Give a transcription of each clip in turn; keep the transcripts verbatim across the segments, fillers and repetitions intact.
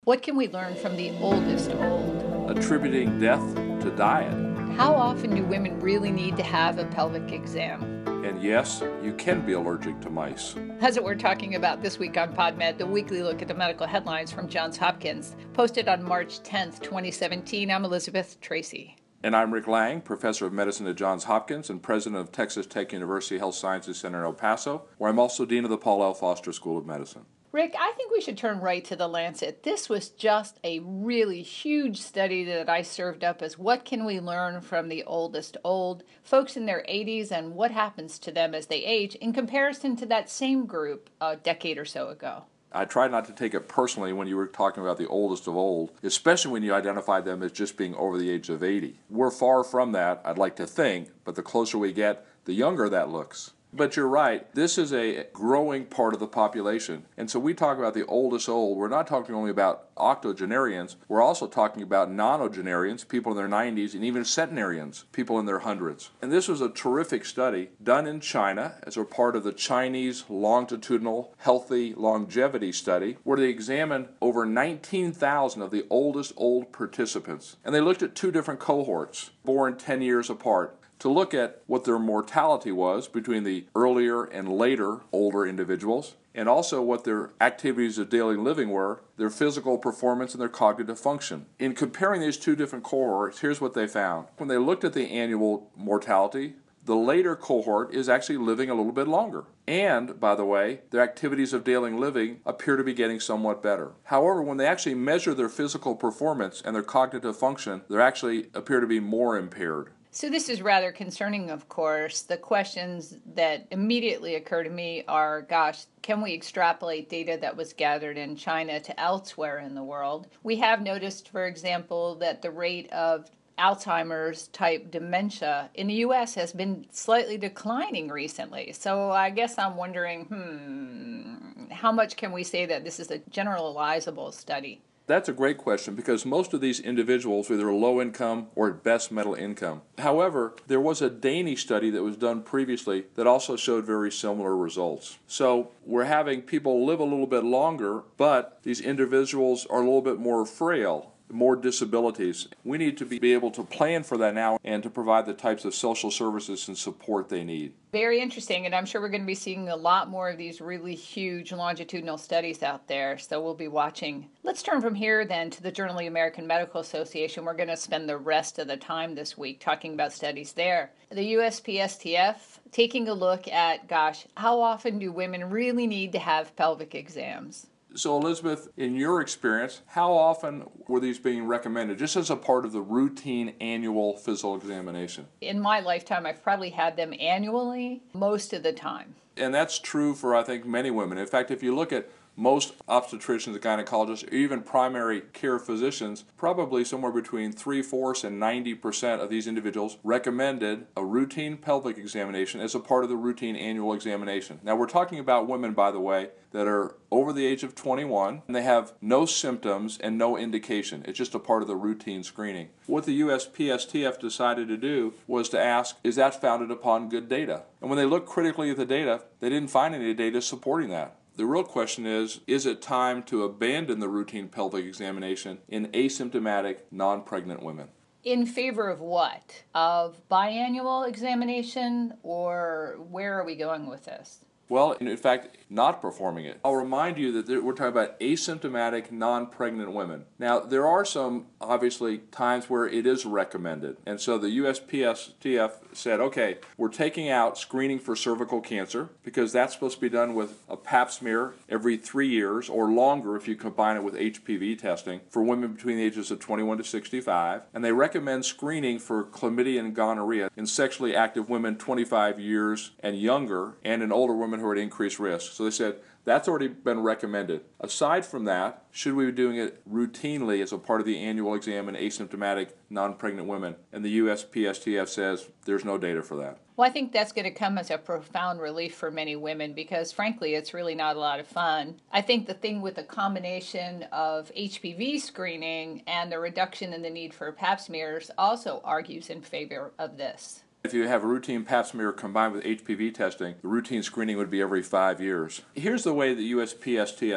What can we learn from the oldest old? Attributing death to diet. How often do women really need to have a pelvic exam? And yes, you can be allergic to mice. That's what we're talking about this week on PodMed, the weekly look at the medical headlines from Johns Hopkins, posted on March tenth, twenty seventeen. I'm Elizabeth Tracy. And I'm Rick Lang, professor of medicine at Johns Hopkins and president of Texas Tech University Health Sciences Center in El Paso, where I'm also dean of the Paul L. Foster School of Medicine. Rick, I think we should turn right to the Lancet. This was just a really huge study that I served up as what can we learn from the oldest old, folks in their eighties, and what happens to them as they age in comparison to that same group a decade or so ago. I tried not to take it personally when you were talking about the oldest of old, especially when you identified them as just being over the age of eighty. We're far from that, I'd like to think, but the closer we get, the younger that looks. But you're right, this is a growing part of the population. And so we talk about the oldest old, we're not talking only about octogenarians, we're also talking about nonagenarians, people in their nineties, and even centenarians, people in their hundreds. And this was a terrific study done in China as a part of the Chinese Longitudinal Healthy Longevity Study, where they examined over nineteen thousand of the oldest old participants. And they looked at two different cohorts, born ten years apart, to look at what their mortality was between the earlier and later older individuals, and also what their activities of daily living were, their physical performance, and their cognitive function. In comparing these two different cohorts, here's what they found. When they looked at the annual mortality, the later cohort is actually living a little bit longer. And, by the way, their activities of daily living appear to be getting somewhat better. However, when they actually measure their physical performance and their cognitive function, they actually appear to be more impaired. So this is rather concerning, of course. The questions that immediately occur to me are, gosh, can we extrapolate data that was gathered in China to elsewhere in the world? We have noticed, for example, that the rate of Alzheimer's type dementia in the U S has been slightly declining recently. So I guess I'm wondering, hmm, how much can we say that this is a generalizable study? That's a great question because most of these individuals are either low income or at best middle income. However, there was a Danish study that was done previously that also showed very similar results. So we're having people live a little bit longer, but these individuals are a little bit more frail, more disabilities. We need to be able to plan for that now and to provide the types of social services and support they need. Very interesting, and I'm sure we're going to be seeing a lot more of these really huge longitudinal studies out there, so we'll be watching. Let's turn from here then to the Journal of the American Medical Association. We're going to spend the rest of the time this week talking about studies there. The U S P S T F taking a look at, gosh, how often do women really need to have pelvic exams? So Elizabeth, in your experience, how often were these being recommended, just as a part of the routine annual physical examination? In my lifetime, I've probably had them annually most of the time. And that's true for, I think, many women. In fact, if you look at most obstetricians and gynecologists, or even primary care physicians, probably somewhere between three-fourths and ninety percent of these individuals recommended a routine pelvic examination as a part of the routine annual examination. Now, we're talking about women, by the way, that are over the age of twenty-one, and they have no symptoms and no indication. It's just a part of the routine screening. What the U S P S T F decided to do was to ask, is that founded upon good data? And when they looked critically at the data, they didn't find any data supporting that. The real question is, is it time to abandon the routine pelvic examination in asymptomatic, non-pregnant women? In favor of what? Of biannual examination, or where are we going with this? Well, in fact, not performing it. I'll remind you that we're talking about asymptomatic, non-pregnant women. Now, there are some, obviously, times where it is recommended. And so the U S P S T F said, okay, we're taking out screening for cervical cancer because that's supposed to be done with a pap smear every three years or longer if you combine it with H P V testing for women between the ages of twenty-one to sixty-five. And they recommend screening for chlamydia and gonorrhea in sexually active women twenty-five years and younger and in older women who are at increased risk. So they said that's already been recommended. Aside from that, should we be doing it routinely as a part of the annual exam in asymptomatic non-pregnant women? And the U S P S T F says there's no data for that. Well, I think that's going to come as a profound relief for many women because, frankly, it's really not a lot of fun. I think the thing with the combination of H P V screening and the reduction in the need for pap smears also argues in favor of this. If you have a routine pap smear combined with H P V testing, the routine screening would be every five years. Here's the way the U S P S T F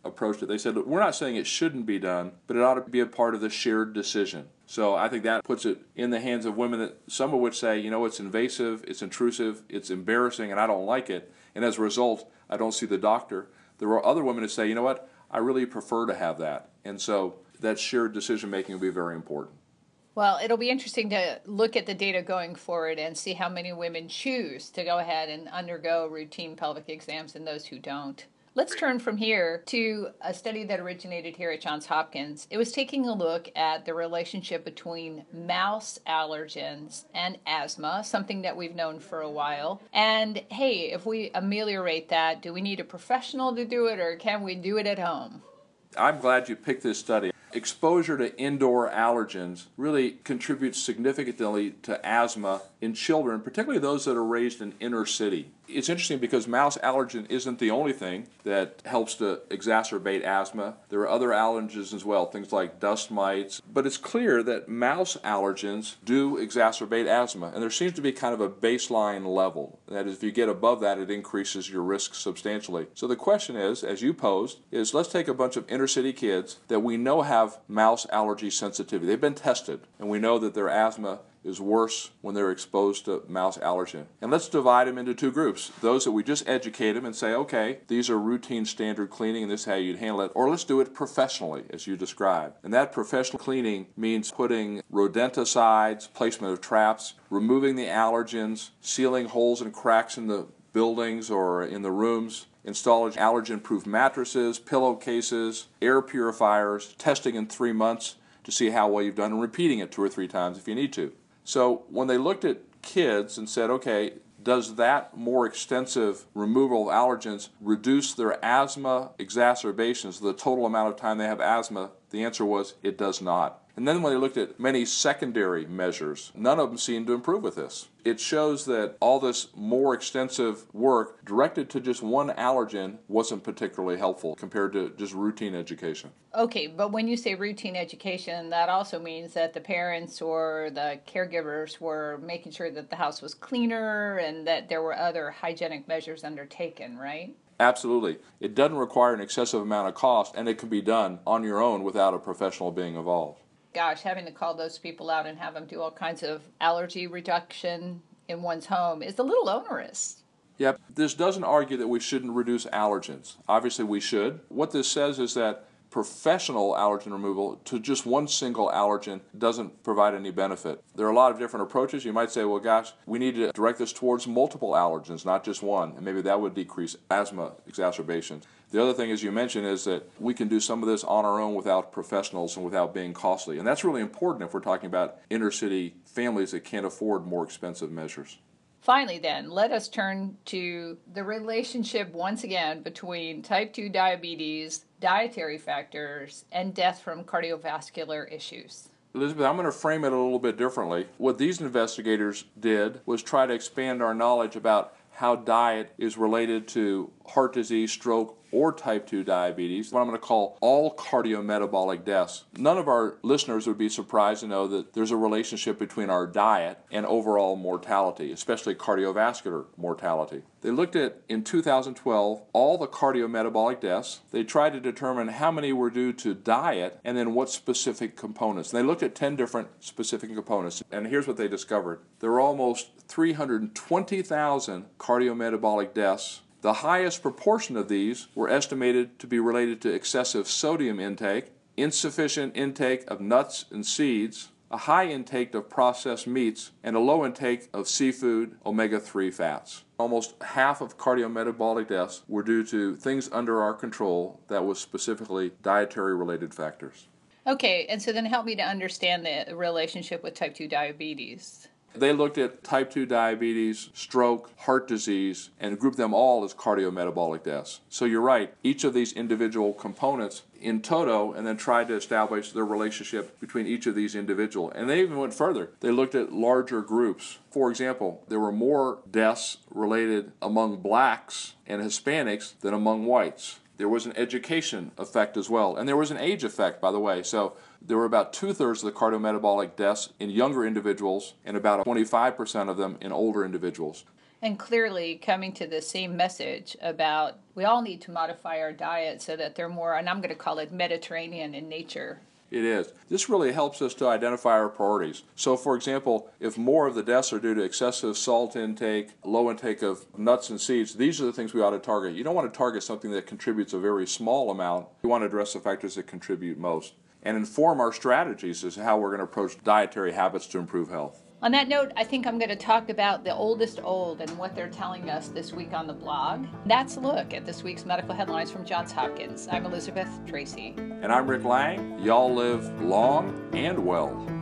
approached it. They said, we're not saying it shouldn't be done, but it ought to be a part of the shared decision. So I think that puts it in the hands of women, that some of which say, you know, it's invasive, it's intrusive, it's embarrassing, and I don't like it. And as a result, I don't see the doctor. There are other women who say, you know what, I really prefer to have that. And so that shared decision making will be very important. Well, it'll be interesting to look at the data going forward and see how many women choose to go ahead and undergo routine pelvic exams and those who don't. Let's turn from here to a study that originated here at Johns Hopkins. It was taking a look at the relationship between mouse allergens and asthma, something that we've known for a while. And hey, if we ameliorate that, do we need a professional to do it, or can we do it at home? I'm glad you picked this study. Exposure to indoor allergens really contributes significantly to asthma in children, particularly those that are raised in inner city. It's interesting because mouse allergen isn't the only thing that helps to exacerbate asthma. There are other allergens as well, things like dust mites. But it's clear that mouse allergens do exacerbate asthma, and there seems to be kind of a baseline level. That is, if you get above that, it increases your risk substantially. So the question is, as you posed, is let's take a bunch of inner city kids that we know have mouse allergy sensitivity. They've been tested, and we know that their asthma is worse when they're exposed to mouse allergen. And let's divide them into two groups. Those that we just educate them and say, okay, these are routine standard cleaning and this is how you'd handle it. Or let's do it professionally, as you described. And that professional cleaning means putting rodenticides, placement of traps, removing the allergens, sealing holes and cracks in the buildings or in the rooms, installing allergen-proof mattresses, pillowcases, air purifiers, testing in three months to see how well you've done, and repeating it two or three times if you need to. So when they looked at kids and said, okay, does that more extensive removal of allergens reduce their asthma exacerbations, the total amount of time they have asthma? The answer was it does not. And then when they looked at many secondary measures, none of them seemed to improve with this. It shows that all this more extensive work directed to just one allergen wasn't particularly helpful compared to just routine education. Okay, but when you say routine education, that also means that the parents or the caregivers were making sure that the house was cleaner and that there were other hygienic measures undertaken, right? Absolutely. It doesn't require an excessive amount of cost, and it can be done on your own without a professional being involved. Gosh, having to call those people out and have them do all kinds of allergy reduction in one's home is a little onerous. Yep. This doesn't argue that we shouldn't reduce allergens. Obviously we should. What this says is that professional allergen removal to just one single allergen doesn't provide any benefit. There are a lot of different approaches. You might say, well, gosh, we need to direct this towards multiple allergens, not just one, and maybe that would decrease asthma exacerbations. The other thing, as you mentioned, is that we can do some of this on our own without professionals and without being costly. And that's really important if we're talking about inner city families that can't afford more expensive measures. Finally, then, let us turn to the relationship once again between type two diabetes, dietary factors, and death from cardiovascular issues. Elizabeth, I'm going to frame it a little bit differently. What these investigators did was try to expand our knowledge about how diet is related to heart disease, stroke, or type two diabetes, what I'm going to call all cardiometabolic deaths. None of our listeners would be surprised to know that there's a relationship between our diet and overall mortality, especially cardiovascular mortality. They looked at, in two thousand twelve, all the cardiometabolic deaths. They tried to determine how many were due to diet and then what specific components. And they looked at ten different specific components, and here's what they discovered. There were almost three hundred twenty thousand cardiometabolic deaths. The highest proportion of these were estimated to be related to excessive sodium intake, insufficient intake of nuts and seeds, a high intake of processed meats, and a low intake of seafood omega three fats. Almost half of cardiometabolic deaths were due to things under our control that was specifically dietary-related factors. Okay, and so then help me to understand the relationship with type two diabetes. They looked at type two diabetes, stroke, heart disease, and grouped them all as cardiometabolic deaths. So you're right, each of these individual components in toto, and then tried to establish their relationship between each of these individuals. And they even went further. They looked at larger groups. For example, there were more deaths related among blacks and Hispanics than among whites. There was an education effect as well. And there was an age effect, by the way. So there were about two-thirds of the cardiometabolic deaths in younger individuals and about twenty-five percent of them in older individuals. And clearly coming to the same message about we all need to modify our diet so that they're more, and I'm going to call it Mediterranean in nature. It is. This really helps us to identify our priorities. So, for example, if more of the deaths are due to excessive salt intake, low intake of nuts and seeds, these are the things we ought to target. You don't want to target something that contributes a very small amount. You want to address the factors that contribute most and inform our strategies as to how we're going to approach dietary habits to improve health. On that note, I think I'm going to talk about the oldest old and what they're telling us this week on the blog. That's a look at this week's medical headlines from Johns Hopkins. I'm Elizabeth Tracy. And I'm Rick Lang. Y'all live long and well.